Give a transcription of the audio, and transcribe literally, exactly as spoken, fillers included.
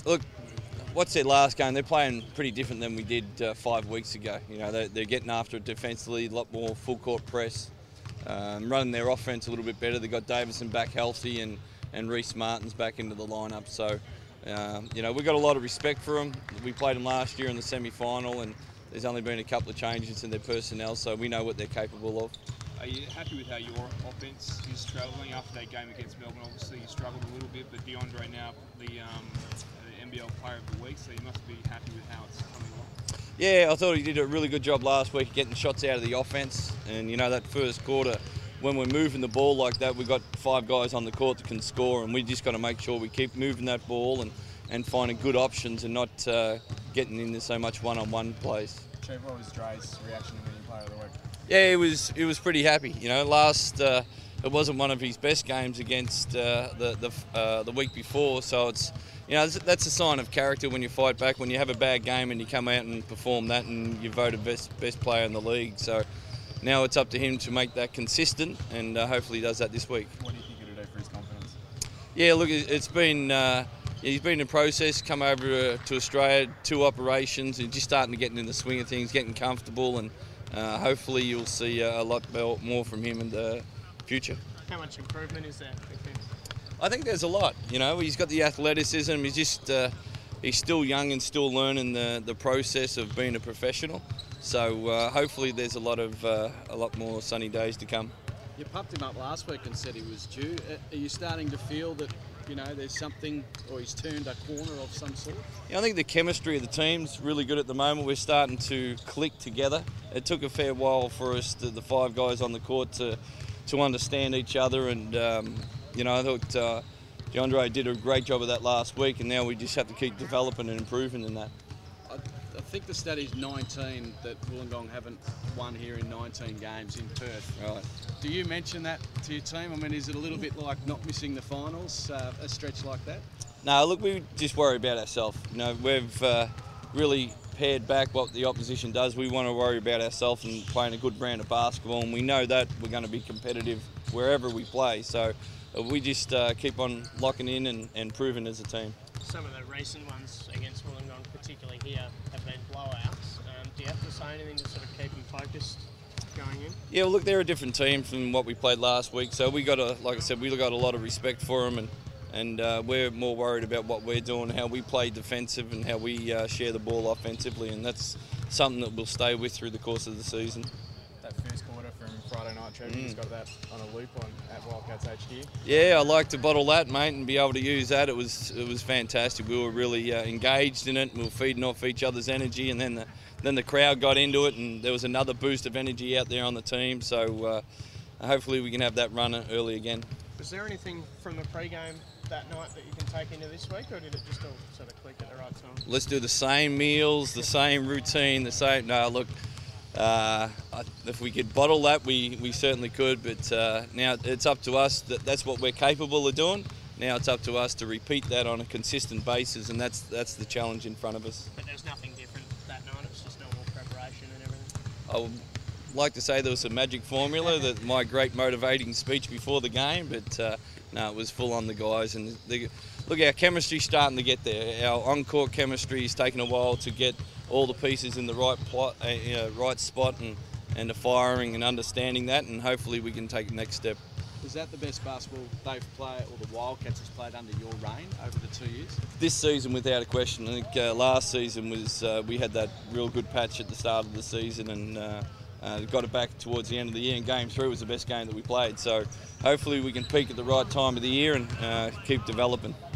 Look, what's their last game? They're playing pretty different than we did uh, five weeks ago. You know, they're, they're getting after it defensively, a lot more full court press, um, running their offense a little bit better. They've got Davison back healthy and, and Reece Martin's back into the lineup. So, um, you know, we've got a lot of respect for them. We played them last year in the semi-final, and there's only been a couple of changes in their personnel, so we know what they're capable of. Are you happy with how your offense is travelling after that game against Melbourne? Obviously, you struggled a little bit, but DeAndre now the, um, the N B L Player of the Week, so you must be happy with how it's coming along. Yeah, I thought he did a really good job last week getting shots out of the offense, and you know that first quarter, when we're moving the ball like that, we've got five guys on the court that can score, and we just got to make sure we keep moving that ball and, and finding good options and not uh, getting into so much one-on-one plays. Trev, what was Dre's reaction to winning Player of the Week? Yeah, he was he was pretty happy. You know, last uh, it wasn't one of his best games against uh, the the uh, the week before, so it's you know that's a sign of character when you fight back. When you have a bad game and you come out and perform that, and you're voted best best player in the league. So now it's up to him to make that consistent, and uh, hopefully he does that this week. What do you think it'll do for his confidence? Yeah, look, it's been. Uh, He's been in process, come over to Australia, two operations, and just starting to get in the swing of things, getting comfortable, and uh, hopefully you'll see a lot more from him in the future. How much improvement is there with him? I think there's a lot. You know, he's got the athleticism. He's just uh, he's still young and still learning the the process of being a professional. So uh, hopefully there's a lot of uh, a lot more sunny days to come. You pumped him up last week and said he was due. Are you starting to feel that, you know, there's something, or he's turned a corner of some sort? Yeah, I think the chemistry of the team's really good at the moment. We're starting to click together. It took a fair while for us, to, the five guys on the court, to to understand each other. And, um, you know, I thought uh, DeAndre did a great job of that last week, and now we just have to keep developing and improving in that. I, I think the study's nineteen that Wollongong haven't won here in nineteen games in Perth. Right. Do you mention that to your team? I mean, is it a little bit like not missing the finals, uh, a stretch like that? No, look, we just worry about ourselves. You know, we've uh, really pared back what the opposition does. We want to worry about ourselves and playing a good brand of basketball, and we know that we're going to be competitive wherever we play. So uh, we just uh, keep on locking in and, and proving as a team. Some of the recent ones against Wollongong, particularly here, have been blowouts. Um, do you have to say anything to sort of keep them focused going in? Yeah, well, look, they're a different team from what we played last week. So we got a, like I said, we got a lot of respect for them, and and uh, we're more worried about what we're doing, how we play defensive, and how we uh, share the ball offensively, and that's something that we'll stay with through the course of the season. That first quarter from Friday night, Trev, Mm. he's got that on a loop on at Wildcats H Q. Yeah, I like to bottle that, mate, and be able to use that. It was it was fantastic. We were really uh, engaged in it. We were feeding off each other's energy, and then the then the crowd got into it, and there was another boost of energy out there on the team. So uh, hopefully we can have that run early again. Was there anything from the pre-game that night that you can take into this week, or did it just all sort of click at the right time? Let's do the same meals, the same routine, the same. No, look. Uh, if we could bottle that, we, we certainly could, but uh, now it's up to us. That, that's what we're capable of doing. Now it's up to us to repeat that on a consistent basis, and that's that's the challenge in front of us. But there's nothing different that night, it's just normal preparation and everything? I would like to say there was a magic formula, that my great motivating speech before the game, but uh, no, it was full on the guys. And the, look, our chemistry's starting to get there. Our on-court chemistry is taking a while to get all the pieces in the right plot, uh, you know, right spot, and, and the firing and understanding that, and hopefully we can take the next step. Is that the best basketball they've played, or the Wildcats has played under your reign over the two years? This season, without a question. I think uh, last season was uh, we had that real good patch at the start of the season, and uh, uh, got it back towards the end of the year, and game three was the best game that we played. So hopefully we can peak at the right time of the year and uh, keep developing.